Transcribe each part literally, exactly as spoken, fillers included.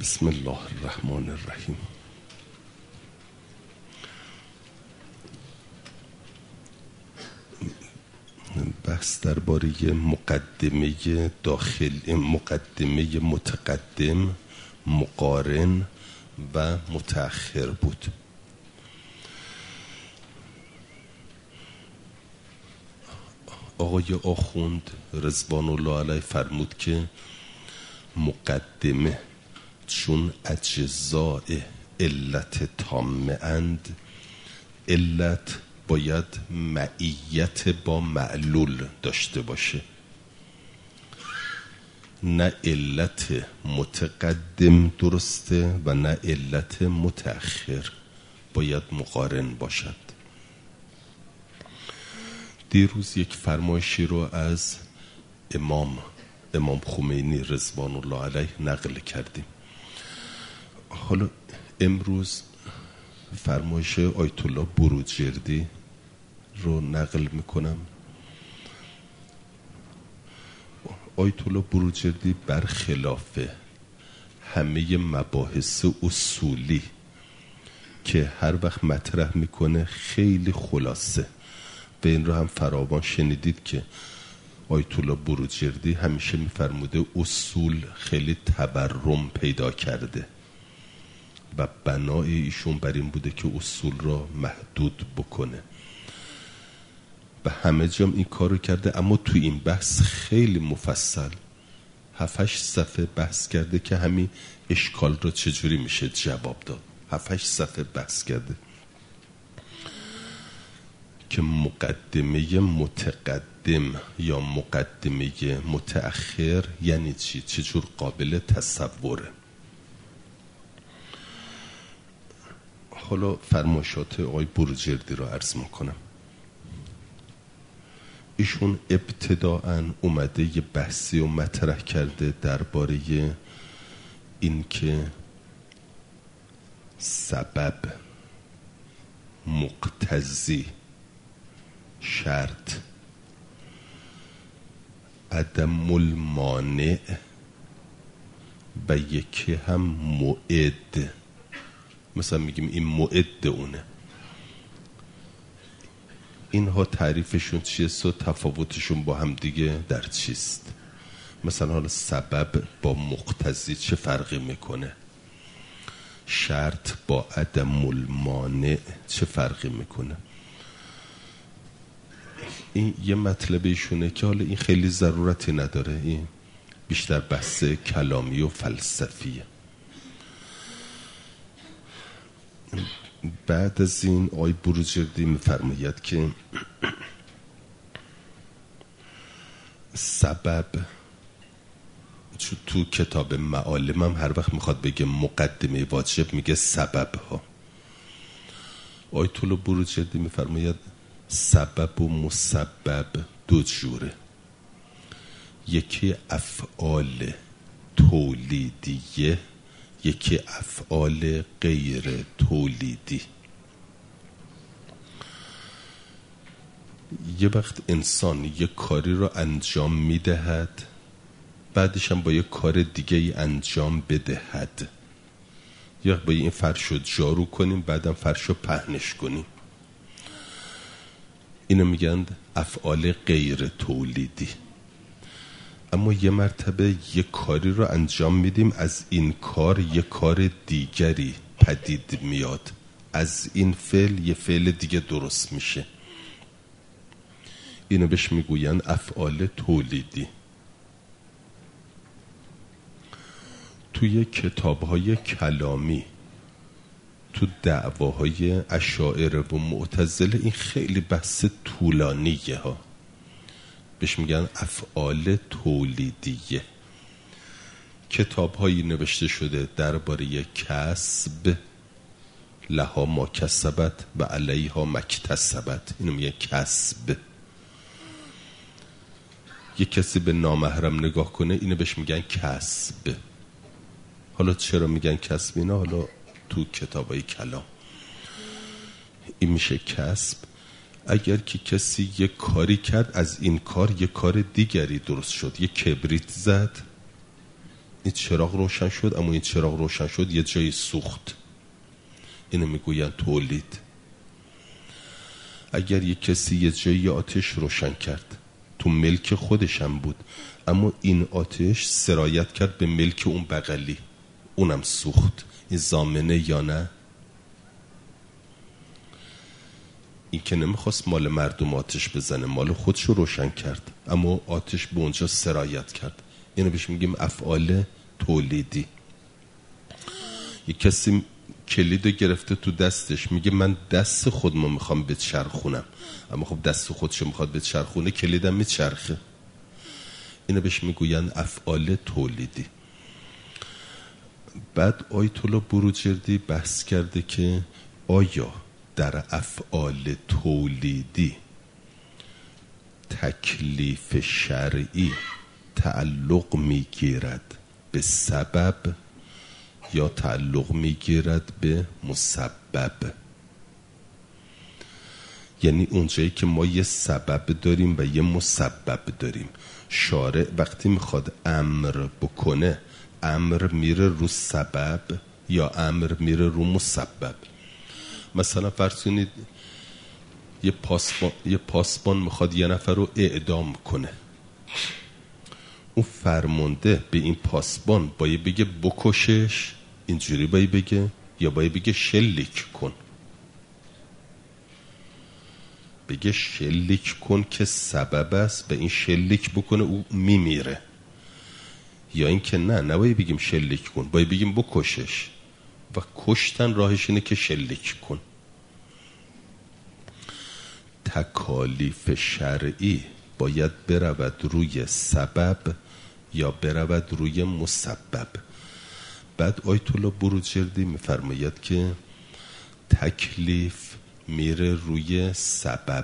بسم الله الرحمن الرحیم. بحث درباره مقدمه داخل مقدمه متقدم، مقارن و متأخر بود. آقای آخوند رضوان الله علیه فرمود که مقدمه چون اجزاء علت تامه اند، علت باید معیت با معلول داشته باشه، نه علت متقدم درسته و نه علت متأخر، باید مقارن باشد. دیروز یک فرمایشی رو از امام امام خمینی رضوان الله علیه نقل کردیم. حالا امروز فرمایش آیت الله بروجردی رو نقل میکنم. آیت الله بروجردی برخلاف همه مباحث اصولی که هر وقت مطرح میکنه خیلی خلاصه، به این رو هم فراوان شنیدید که آیت الله بروجردی همیشه میفرموده اصول خیلی تورم پیدا کرده و بنای ایشون بر این بوده که اصول را محدود بکنه. به همه جام این کارو کرده، اما تو این بحث خیلی مفصل هفت هشت صفحه بحث کرده که همین اشکال را چجوری میشه جواب داد. هفت هشت صفحه بحث کرده که مقدمه متقدم یا مقدمه متأخر یعنی چی، چجور قابل تصوره. حالا فرمایشات آقای بروجردی را عرض میکنم. ایشون ابتداءً اومده یه بحثی رو مطرح کرده درباره این که سبب، مقتضی، شرط، عدم المانع و یکی هم موعد، مثلا میگیم این موعد اونه، اینها تعریفشون چیست و تفاوتشون با هم دیگه در چیست. مثلا حالا سبب با مقتضی چه فرقی میکنه، شرط با عدم المانع چه فرقی میکنه. این یه مطلب ایشونه که حالا این خیلی ضرورتی نداره، این بیشتر بحث کلامی و فلسفیه. بعد از این آقای بروجردی میفرماید که سبب، تو کتاب معالم هم هر وقت میخواد بگه مقدمه واجب میگه سبب ها. آیت الله بروجردی میفرماید سبب و مسبب دو جوره، یکی افعال تولیدیه، یکی افعال غیر تولیدی. یه وقت انسان یه کاری رو انجام میدهد، بعدش هم با یه کار دیگه ای انجام بدهد، یا با این فرش رو جارو کنیم بعدم فرش رو پهنش کنیم، اینو میگن افعال غیر تولیدی. اما یه مرتبه یه کاری رو انجام میدیم، از این کار یه کار دیگری پدید میاد، از این فعل یه فعل دیگه درست میشه، اینو بهش میگوین افعال تولیدی. توی کتاب‌های کلامی، تو دعواهای اشاعره و معتزله این خیلی بحث طولانیه ها، بهش میگن افعال تولیدیه. کتاب‌هایی نوشته شده درباره کسب، لها ما کسبت و علیها مکتسبت، اینو میگن کسب. یک کسی به نامحرم نگاه کنه اینو بهش میگن کسب. حالا چرا میگن کسب اینا؟ حالا تو کتابای کلام این میشه کسب. اگر که کسی یک کاری کرد، از این کار یک کار دیگری درست شد، یک کبریت زد، این چراغ روشن شد، اما این چراغ روشن شد یه جایی سوخت. اینو میگوین تولید. اگر یک کسی یه جایی آتش روشن کرد، تو ملک خودش هم بود، اما این آتش سرایت کرد به ملک اون بغلی، اونم سوخت، این ضامنه یا نه؟ این که نمیخواست مال مردم آتش بزنه، مال خودش رو روشن کرد، اما آتش به اونجا سرایت کرد. اینو بهش میگیم افعال تولیدی. یک کسی کلید رو گرفته تو دستش، میگه من دست خودمو میخوام بچرخونم، اما خب دست خودشو میخواد بچرخونه، کلیدم میچرخه. اینو بهش میگوین افعال تولیدی. بعد آیت الله بروجردی بحث کرده که آیا در افعال تولیدی تکلیف شرعی تعلق میگیرد به سبب یا تعلق میگیرد به مسبب؟ یعنی اونجایی که ما یه سبب داریم و یه مسبب داریم، شارع وقتی میخواد امر بکنه، امر میره رو سبب یا امر میره رو مسبب؟ مثلا فرض کنید یه پاسبان یه پاسبان میخواد یه نفر رو اعدام کنه، اون فرمانده به این پاسبان باید بگه بکشش، اینجوری باید بگه، یا باید بگه شلیک کن؟ بگه شلیک کن که سبب است به این شلیک بکنه او میمیره، یا این که نه نباید بگیم شلیک کن، باید بگیم بکشش، و کشتن راهش اینه که شلیک کن. تکالیف شرعی باید برود روی سبب یا برود روی مسبب. بعد آیت الله بروجردی میفرماید که تکلیف میره روی سبب،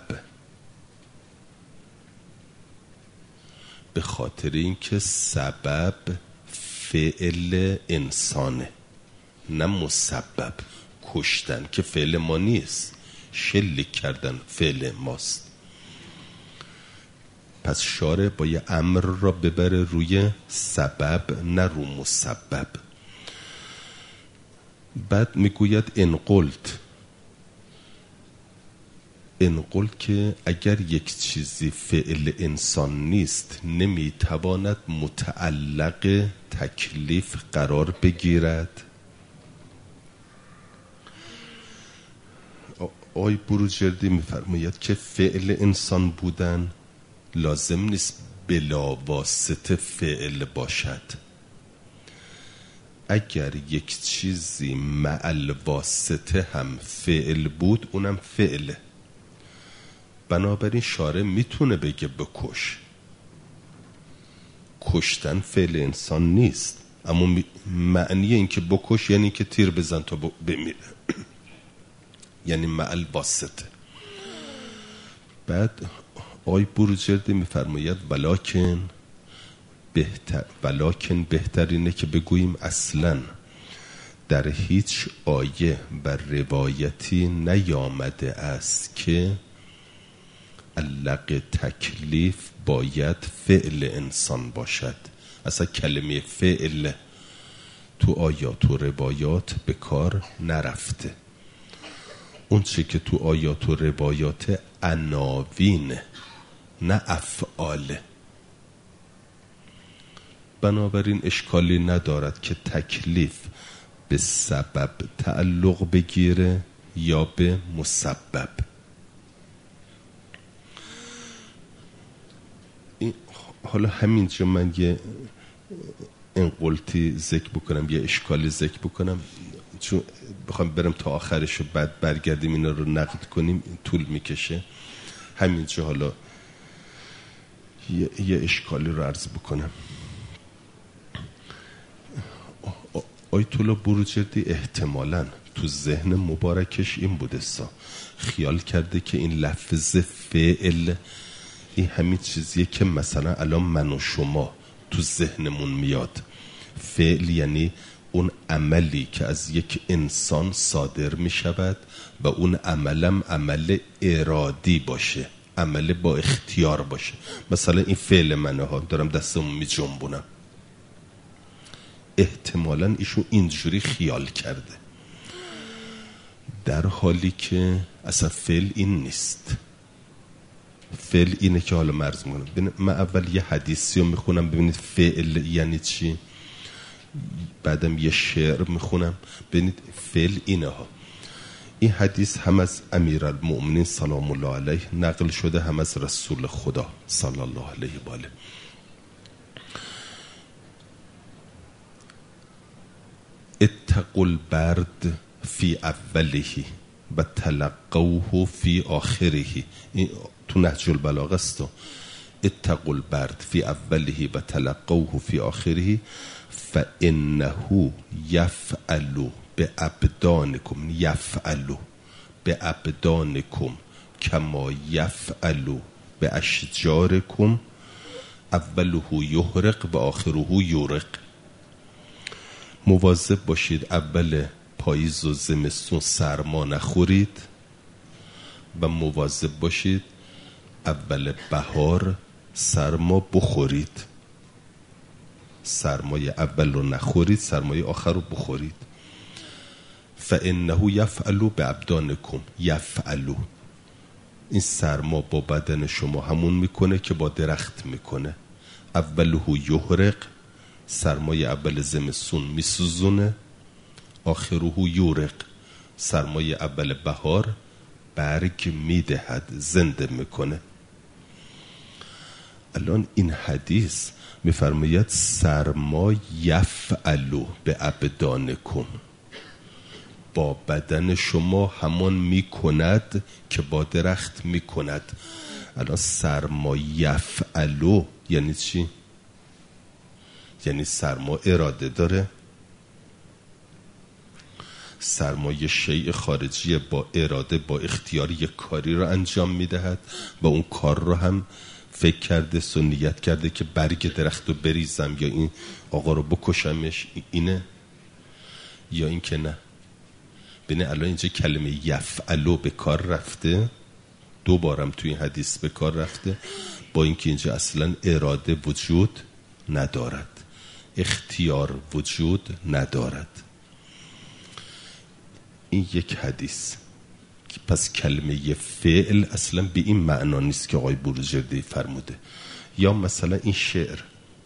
به خاطر اینکه سبب فعل انسانه نه مسبب. کشتن که فعل ما نیست، شلیک کردن فعل ماست. پس شارع با یه امر را ببره روی سبب نه رو مسبب. بعد میگوید انقلت انقلت که اگر یک چیزی فعل انسان نیست نمیتواند متعلق تکلیف قرار بگیرد. آی بروجردی میفرماید که فعل انسان بودن لازم نیست بلا واسطه فعل باشد. اگر یک چیزی مع واسطه هم فعل بود اونم فعله. بنابراین شارع میتونه بگه بکش، کشتن فعل انسان نیست، اما معنی این که بکش یعنی که تیر بزن تا بمیره، یعنی مع واسطه. بعد آی بروجردی میفرماید ولکن بهتر ولکن بهترینه که بگوییم اصلا در هیچ آیه و روایتی نیامده است که علق تکلیف باید فعل انسان باشد. اصلا کلمه فعل تو آیات و روایات به کار نرفته. اون چه که تو آیات و روایات عناوین نه افعاله. بنابراین اشکالی ندارد که تکلیف به سبب تعلق بگیره یا به مسبب. این حالا همینجا من یه انقلتی ذکر بکنم، یه اشکالی ذکر بکنم، چون بخوام برم تا آخرش و بعد برگردیم اینا رو نقد کنیم طول میکشه. همینجا حالا یه, یه اشکالی رو عرض بکنم. آیت الله بروجردی احتمالاً تو ذهن مبارکش این بوده سا خیال کرده که این لفظ فعل این همین چیزیه که مثلا الان من و شما تو ذهنمون میاد. فعل یعنی اون عملی که از یک انسان صادر می شود و اون عملم عمل ارادی باشه، عمل با اختیار باشه. مثلا این فعل منه ها، دارم دستمو می جنبونم، احتمالاً ایشون اینجوری خیال کرده، در حالی که اصلا فعل این نیست. فعل اینه که حالا مرز میکنم. من اول یه حدیثی رو میخونم ببینید فعل یعنی چی، بعدم یه شعر میخونم ببینید فعل اینه ها. این حدیث هم از امیرالمؤمنین سلام الله علیه نقل شده، هم از رسول خدا صلی الله علیه و آله. اتقوا البرد فی اوله و تلقوه فی آخره. این تو نهج البلاغه است. اتقوا البرد فی اوله و تلقوه فی آخره فانه یفعل بابدانکم یفعل بابدانکم کما یفعل باشجارکم اوله یحرق و آخره یورق. مواظب باشید اول پاییز و زمستون سرما نخورید و مواظب باشید اول بهار سرما بخورید. سرمای اول رو نخورید، سرمای آخر رو بخورید. فانه یفعل بابدانکم یفعل. این سرما با بدن شما همون میکنه که با درخت میکنه. اوله یحرق، سرمای اول زمستون میسوزونه. آخره یورق، سرمای اول بهار برگ میدهد، زنده میکنه. الان این حدیث میفرماید سرما یفعل بابدانکم، با بدن شما همان میکند که با درخت میکند. الان سرما یفعل یعنی چی؟ یعنی سرما اراده داره. سرمایه شیء خارجی با اراده با اختیار یک کاری رو انجام میدهد و اون کار رو هم فکر کرده سنیت کرده که برگ درخت رو بریزم یا این آقا رو بکشمش، اینه یا این که نه. بینه الان اینجا کلمه یفعلو به کار رفته، دو بارم توی این حدیث به کار رفته، با اینکه اینجا اصلا اراده وجود ندارد، اختیار وجود ندارد. این یک حدیث. پس کلمه فعل اصلا به این معنا نیست که آقای بروجردی فرموده. یا مثلا این شعر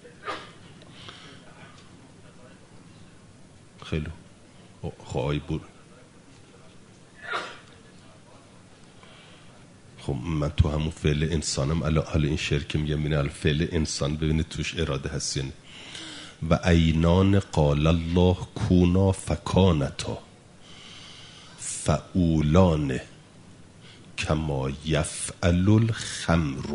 خیلی خب آقای بر خب من تو همون فعل انسانم. الان حالا این شعر که میگم ببینید فعل انسان ببینید توش اراده هست یعنی و عینان قال الله کونا فکانتا فعولان کما یفعل الخمر.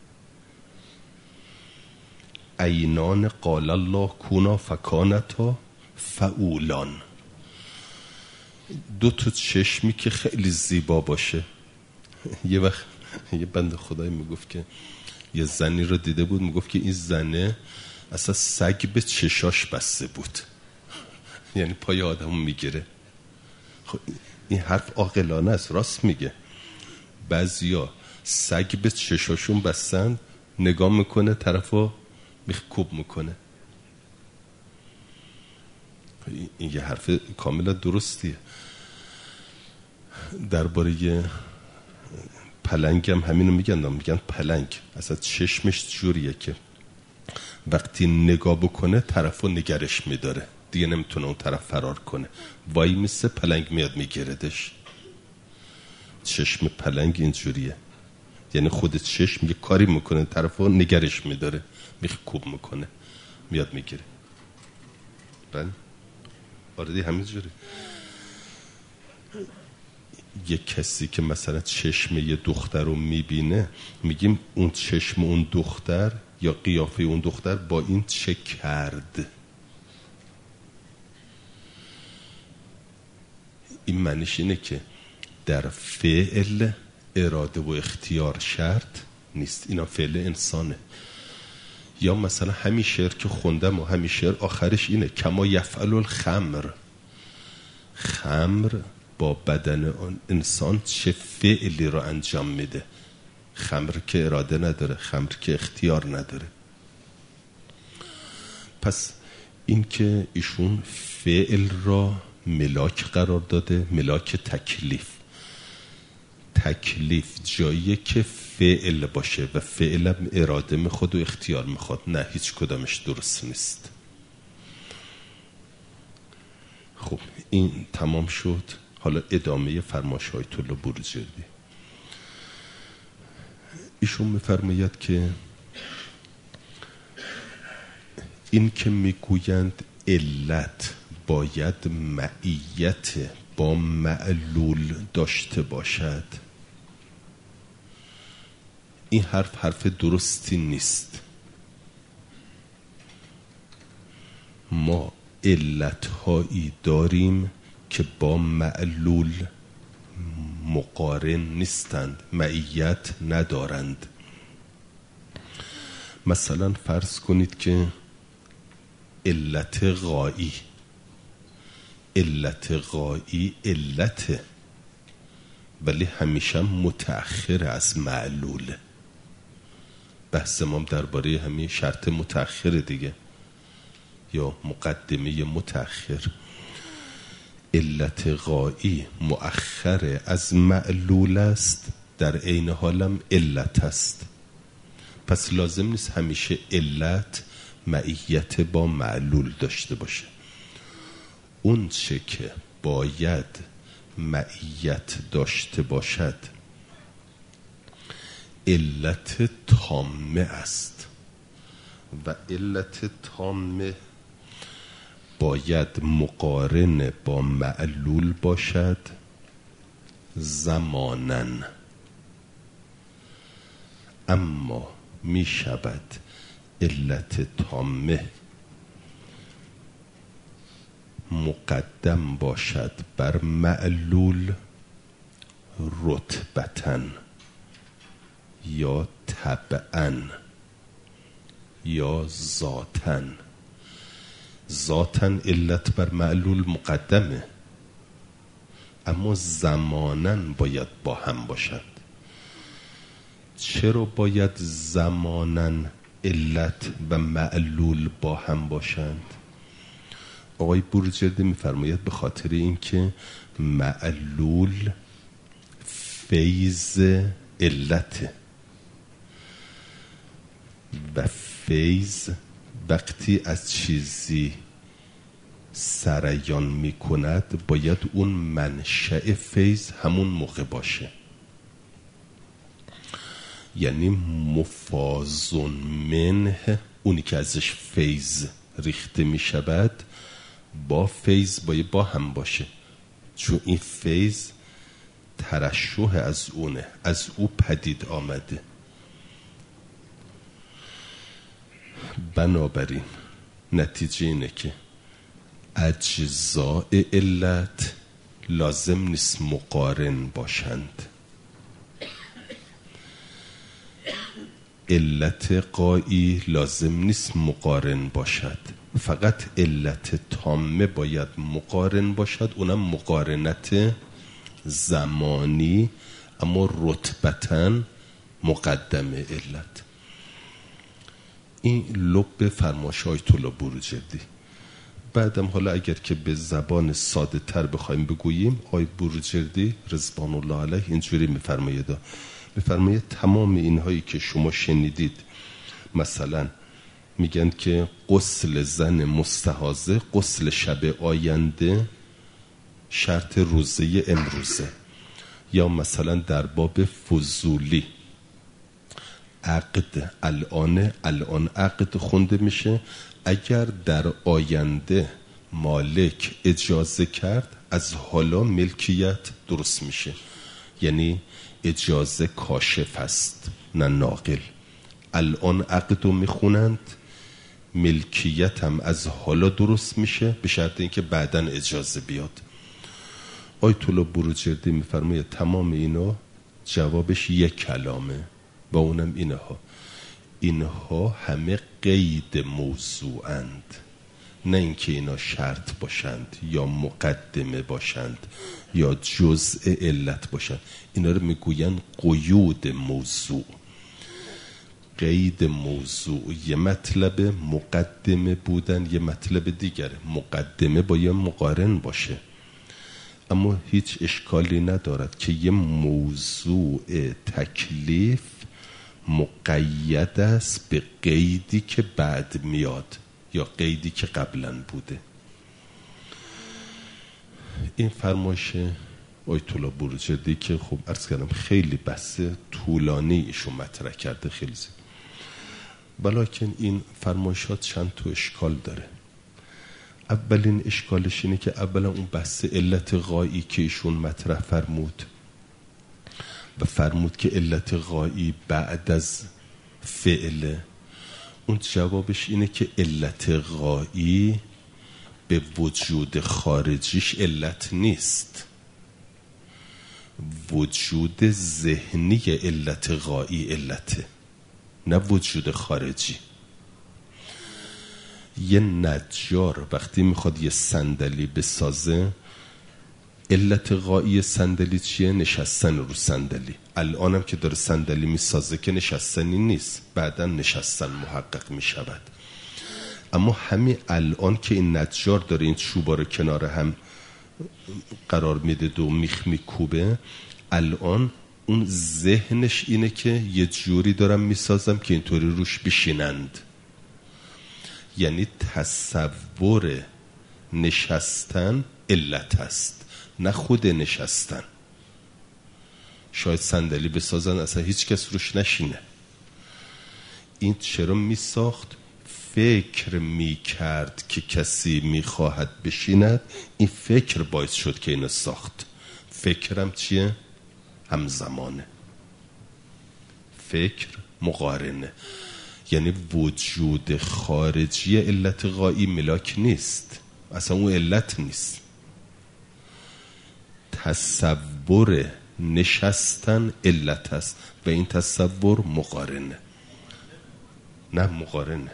عینان قال الله کونا فکانتا فعولان. دو تا چشمی که خیلی زیبا باشه. یه وقت یه بنده خدایی میگفت که یه زنی رو دیده بود، میگفت که این زنه اصلا سگ به چشاش بسته بود، یعنی پای آدمو میگیره. خب این حرف عاقلانه است، راست میگه. بعضیا سگ به چشاشون بستن، نگاه میکنه طرفو میخکوب میکنه. این یه حرف کاملا درستیه. درباره پلنگ هم همینو میگن، میگن پلنگ اصلا چشمش جوریه که وقتی نگاه بکنه طرفو نگرش میداره، دیگه نمیتونه اون طرف فرار کنه. وای میسه پلنگ میاد میگردش. چشم پلنگ اینجوریه، یعنی خود چشم یه کاری میکنه طرفو نگرش میداره، میخکوب میکنه میاد میگیره. بله آردی همینجوری. یه کسی که مثلا چشم یه دختر رو میبینه، میگیم اون چشم اون دختر یا قیافه اون دختر با این چه کرد. این معنیش اینه که در فعل اراده و اختیار شرط نیست، اینا فعل انسانه. یا مثلا همین شعر که خوندم و همین شعر آخرش اینه کما یفعل الخمر. خمر با بدن اون انسان چه فعلی رو انجام میده. خمر که اراده نداره، خمر که اختیار نداره. پس این که ایشون فعل را ملاک قرار داده، ملاک تکلیف. تکلیف جاییه که فعل باشه و فعلم اراده میخواد و اختیار میخواد، نه هیچ کدامش درست نیست. خب این تمام شد. حالا ادامه فرمایش آیت الله بروجردی. ایشون میفرماید که این که میگویند علت باید معیت با معلول داشته باشد، این حرف حرف درستی نیست. ما علتهایی داریم که با معلول مقارن نیستند، معیت ندارند. مثلا فرض کنید که علت غایی، علت غایی علت، ولی همیشه متأخر از معلول. بحث ما درباره همین شرط متأخر دیگه، یا مقدمه متأخر. علت غایی مؤخر از معلول است، در عین حالم علت است. پس لازم نیست همیشه علت معیت با معلول داشته باشه. اون چه که باید معیت داشته باشد علت تامه است و علت تامه باید مقارن با معلول باشد زماناً. اما می شود علت تامه مقدم باشد بر معلول رتبتاً یا طبعاً یا ذاتاً. ذاتاً علت بر معلول مقدمه، اما زماناً باید با هم باشد. چرا باید زماناً علت و معلول با هم باشند؟ آقای بروجردی میفرماید به خاطر اینکه معلول فیض علت و فیض وقتی از چیزی سریان می کند باید اون منشأ فیض همون موقع باشه. یعنی مفاضن منه، اونی که ازش فیض ریخته می شود با فیض باید با هم باشه، چون این فیض ترشح از اونه، از او پدید آمده. بنابراین نتیجه اینه که اجزاء علت لازم نیست مقارن باشند. علت غایی لازم نیست مقارن باشد، فقط علت تامه باید مقارن باشد، اونم مقارنت زمانی، اما رتبتاً مقدم علت. این لب فرمایش آیت الله بروجردی. بعدم حالا اگر که به زبان ساده تر بخوایم بگوییم، آیت بروجردی رضوان الله علیه اینجوری میفرماید میفرماید تمام اینهایی که شما شنیدید، مثلا میگن که غسل زن مستحاضه غسل شب آینده شرط روزه امروزه، یا مثلا در باب فضولی عقد الان الان عقد خونده میشه، اگر در آینده مالک اجازه کرد از حالا ملکیت درست میشه. یعنی اجازه کاشف است نه ناقل. الان عقد رو میخونند، ملکیت هم از حالا درست میشه به شرط اینکه بعداً اجازه بیاد. آیت الله بروجردی میفرماید تمام اینا جوابش یک کلامه و اونم اینها اینها همه قید موضوعند، نه اینکه اینا شرط باشند یا مقدمه باشند یا جزء علت باشند. اینا رو میگوین قیود موضوع. قید موضوع یه مطلب، مقدمه بودن یه مطلب دیگره. مقدمه با یه مقارن باشه، اما هیچ اشکالی ندارد که یه موضوع تکلیف مقید است به قیدی که بعد میاد یا قیدی که قبلا بوده. این فرمایش آیت الله بروجردی که خب عرض کردم خیلی بحث طولانی ایشو مطرح کرده خیلی زید، ولیکن این فرمایشات چند تا اشکال داره. اولین اشکالش اینه که اولا اون بحث علت غایی که ایشون مطرح فرمود و فرمود که علت غایی بعد از فعله، اون جوابش اینه که علت غایی به وجود خارجیش علت نیست، وجود ذهنی علت غایی علته، نه وجود خارجی. یه نجار وقتی میخواد یه صندلی بسازه، علت غایی صندلی چیه؟ نشستن رو صندلی. الانم که داره صندلی میسازه که نشستنی نیست، بعدا نشستن محقق میشود. اما همین الان که این نجار داره این چوبا رو کنار هم قرار میده و میخ میکوبه، الان اون ذهنش اینه که یه جوری دارم میسازم که اینطوری روش بشینند. یعنی تصور نشستن علت است، نه خود نشستن. شاید صندلی بسازن اصلا هیچ کس روش نشینه. این چرا میساخت؟ فکر میکرد که کسی میخواهد بشیند، این فکر باعث شد که اینو ساخت. فکرم چیه؟ همزمانه. فکر مقارنه. یعنی وجود خارجی علت غایی ملاک نیست، اصلا اون علت نیست. تصور نشستن علت است و این تصور مقارنه. نه مقارنه.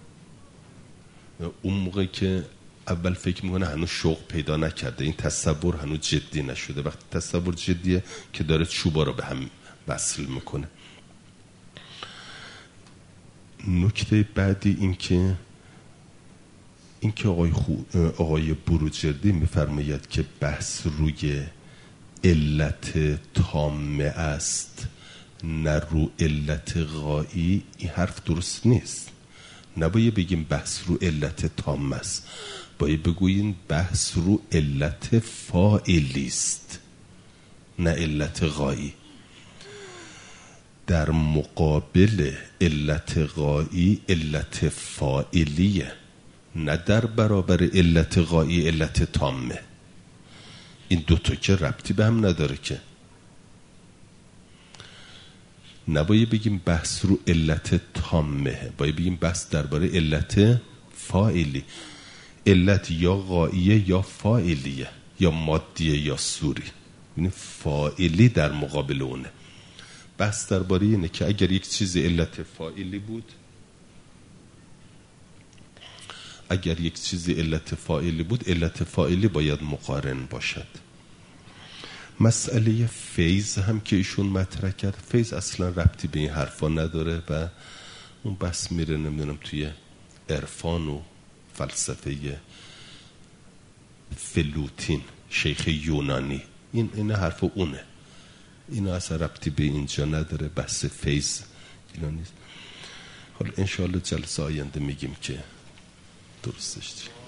اون موقع که اول فکر میکنه هنوز شوق پیدا نکرده، این تصور هنوز جدی نشده. وقتی تصور جدیه که داره چوبا رو به هم وصل میکنه. نکته بعدی این که این که آقای, خو... آقای بروجردی میفرماید که بحث روی علت تامه است نه رو علت غایی، این حرف درست نیست. نباید بگیم بحث رو علت تامه است، باید بگوییم بحث رو علت فاعلی است نه علت غایی. در مقابل علت غایی علت فاعلیه، نه در برابر علت غایی علت تامه. این دوتا که ربطی به هم نداره که. نباید بگیم بحث رو علت تامه، باید بگیم بحث درباره علت فاعلی. علت یا غاییه یا فاعلیه، یا مادیه یا سوری. یعنی فاعلی در مقابل اونه. بحث درباره اینه که اگر یک چیز علت فاعلی بود، اگر یک چیز علت فاعلی بود، علت فاعلی باید مقارن باشد. مسئله فیض هم که ایشون مطرح کرد، فیض اصلا ربطی به این حرفا نداره و اون بس میره نمیدونم توی عرفان و فلسفه فلوتین شیخ یونانی. این این حرف اونه، اینا اصلا ربطی به اینجا نداره. بحث فیض اینا نیست. حالا انشاءالله جلسه آینده میگیم که درستش چیه.